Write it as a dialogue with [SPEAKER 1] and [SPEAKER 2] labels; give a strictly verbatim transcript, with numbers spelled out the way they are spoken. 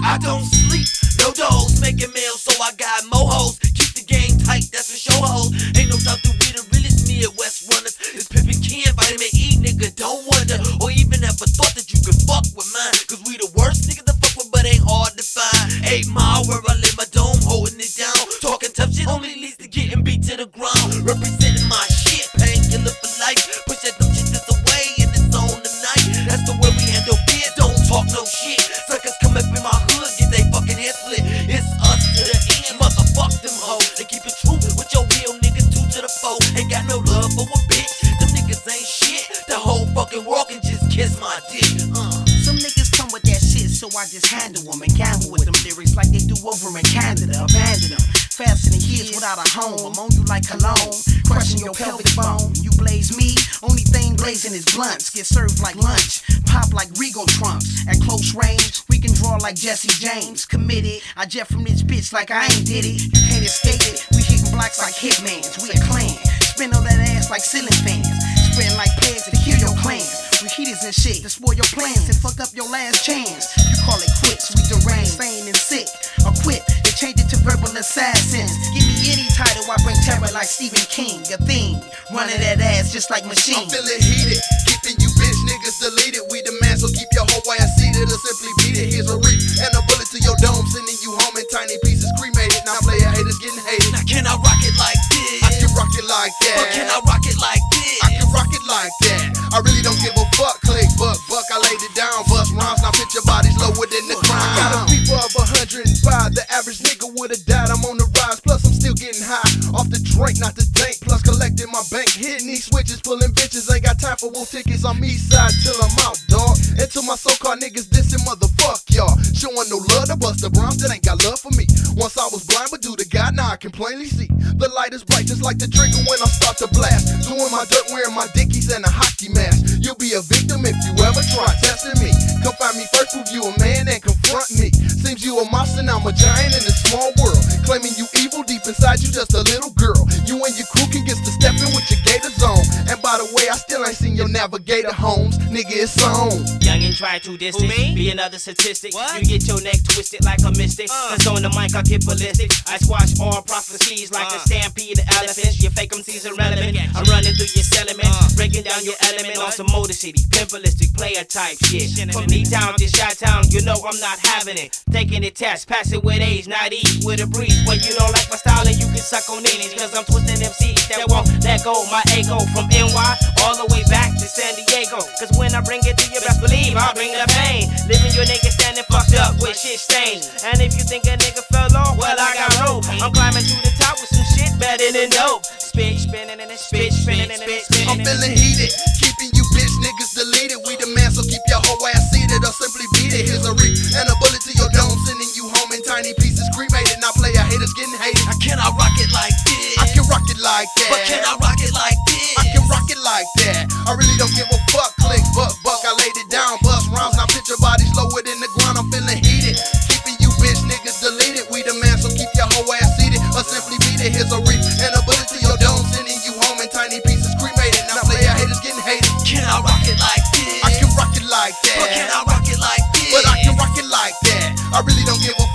[SPEAKER 1] I don't sleep, no doze, making meals so I got mo hoes. Keep the game tight, that's for show hoes. Ain't no doubt that we the realest Midwest runners. It's Pippin Ken, Vitamin E, nigga, don't wonder. Or even ever thought that you could fuck with mine. Cause we the worst niggas to fuck with, but ain't hard to find. Eight mile where I live, my dome holding it down. Talking tough shit only leads to getting beat to the ground. Representing my shit, painkiller for life. Push that them shit this away and it's on tonight. That's the way we handle beer, don't talk no shit. Suckers come up in my hood, get they fucking head split. It's us to the end, motherfuck them hoes. They keep it true with your real niggas, two to the four. Ain't got no love for a bitch, them niggas ain't shit. The whole fucking world can just kiss my dick. uh.
[SPEAKER 2] Some niggas come with that shit, so I just handle them and gamble with them lyrics like they do over in Canada. Abandon them, fastening years without a home. I'm on you like cologne, crushing your pelvic bone. You blaze me, only thing blazing is blunts. Get served like lunch, pop like Regal trunks. At close range, we can draw like Jesse James. Committed, I jet from this bitch like I ain't did it. You can't escape it, we hitting blocks like hitmans. We a clan, spin on that ass like ceiling fans. Spreading like plagues to kill your clans. We heaters and shit to spoil your plans and fuck up your last chance. You call it quits, we deranged, sane and sick. Equip, they change it to verbal assassins. Give me any title, I bring terror like Stephen King. A thing, running that ass just like machine.
[SPEAKER 3] I'm feeling heated, keeping you bitch niggas deleted. We demand, so keep your whole ass seated or simply beat it. Here's a reap and a bullet to your dome, sending you home in tiny pieces, cremated. Now player haters getting hated.
[SPEAKER 1] Now can I rock it like this?
[SPEAKER 3] I can rock it like that.
[SPEAKER 1] But can I rock it like this?
[SPEAKER 3] I can rock it like that. I really don't give a fuck. Click, buck, buck. I laid it down, bust rhymes. Now put your bodies lower than the ground. I got a people of one hundred five. The average nigga would've died. I'm on the rise. Plus I'm still getting high off the drink, not the dank. Plus collecting my bank, hitting these switches, pulling bitches. Ain't got time for wolf tickets. I'm east side till I'm out, dog. And to my so-called niggas dissing, motherfuck y'all. Showing no love to Busta Rhymes that ain't got love for me. Once I was blind, but due to God, now I can plainly see. The light is bright, just like the trigger when I start to blast. Doing my dirt, wearing my dickies and a hockey mask. You'll be a victim if you ever try testing me. Come find me first, prove you a man and confront me. Seems you a monster, I'm a giant in this small world. Claiming you evil, deep inside you just a little girl. You and your crew can get to stepping with your gators on. And by the way, I still ain't seen your navigator homes. Nigga, it's on.
[SPEAKER 4] Young and try to distance, be another statistic. What? You get your neck twisted like a mystic. uh. Cause on the mic I get ballistic. I squash all prophecies like uh. a stampede of elephants. Your fake M Cs irrelevant. I'm running through your sediment, uh. breaking down your element on some Motor City, pimpalistic player type shit. From me town to Shot Town, you know I'm not having it. Taking the test, pass it with age, not ease with a breeze. When you don't like my style and you can suck on it, cause I'm twisting M Cs that won't let go my ego. From N Y all the way back to San Diego. Cause when I bring it to you, best believe I'll bring the pain. Living your nigga standing fucked up with shit stains. And if you think a nigga fell off, well I got rope. I'm climbing to the top with some shit better than dope. Spit spinning and spit spinning and spit spinning.
[SPEAKER 3] I'm feeling heated, keeping you bitch niggas deleted. We demand, so keep your whole ass seated or simply beat it. Here's a reap and a bullet to your dome, sending you home in tiny pieces, cremated. Now player haters getting hated.
[SPEAKER 1] Now can I rock it like this?
[SPEAKER 3] I can rock it like that.
[SPEAKER 1] But can I rock it like this?
[SPEAKER 3] I can rock it like that. I really don't give a fuck. Click, buck, buck. I laid it down, bust rhymes. Now picture bodies lower than the ground. I'm feeling heated, keeping you bitch niggas deleted. We demand, so keep your whole ass seated or simply beat it. Here's a reap and a bullet to your dome, sending you home in tiny pieces, cremated. Now player haters getting hated.
[SPEAKER 1] Can I rock it like this?
[SPEAKER 3] I can rock it like that.
[SPEAKER 1] But can I rock it like this?
[SPEAKER 3] But I can rock it like that. I really don't give a